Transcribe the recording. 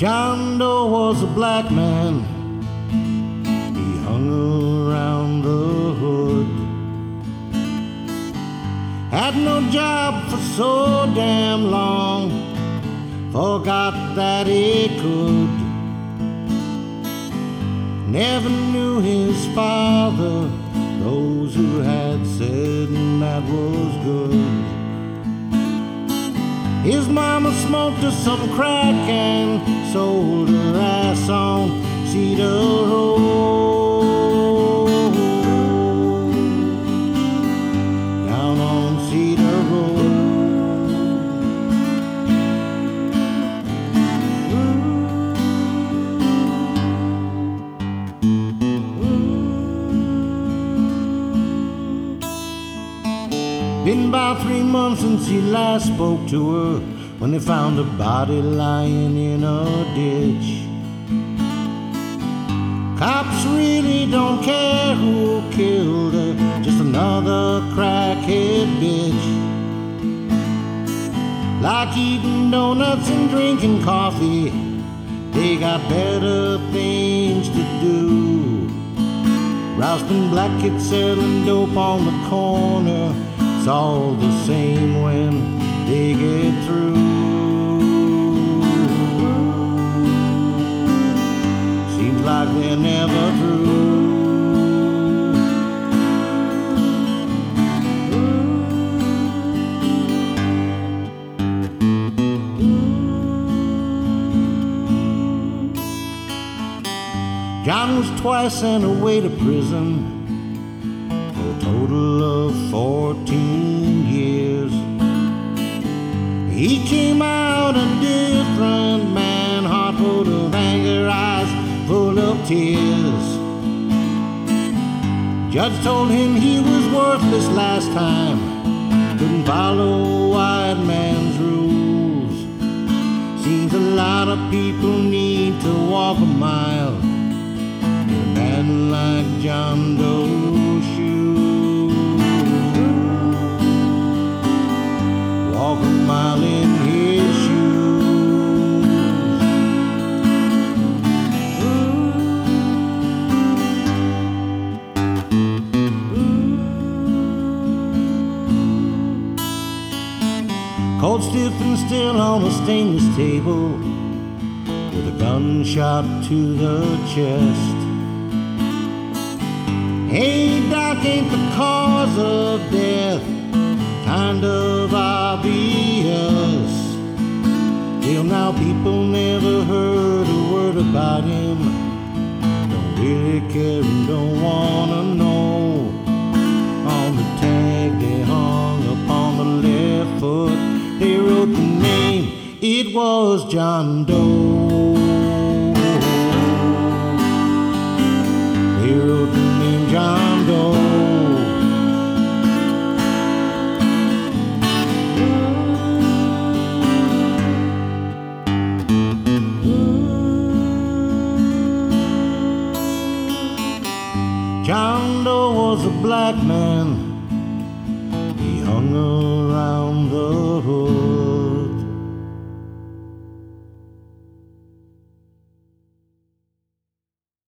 John Doe was a black man. He hung around the hood. Had no job for so damn long. Forgot that he could. Never knew his father. Those who had said that was good. His mama smoked her some crack and sold her ass on Cedar Road. Down on Cedar Road. Been about 3 months since he last spoke to her, when they found her body lying in a ditch. Cops really don't care who killed her, just another crackhead bitch. Like eating donuts and drinking coffee, they got better things to do. Rousting black kids selling dope on the corner, it's all the same when they get through. Seems like they're never through. John was twice sent away to prison, total of 14 years. He came out a different man, heart full of anger, eyes full of tears. Judge told him he was worthless last time, couldn't follow white man's rules. Seems a lot of people need to walk a mile in a man like John Doe's shoes. Walk a mile in his shoes. Cold, stiff, and still on a stainless table, with a gunshot to the chest. Hey, Doc, ain't the cause of death kind of obvious? Till now people never heard a word about him. Don't really care and don't wanna know. On the tag they hung upon the left foot, they wrote the name, it was John Doe. They wrote the name John Doe. John Doe was a black man.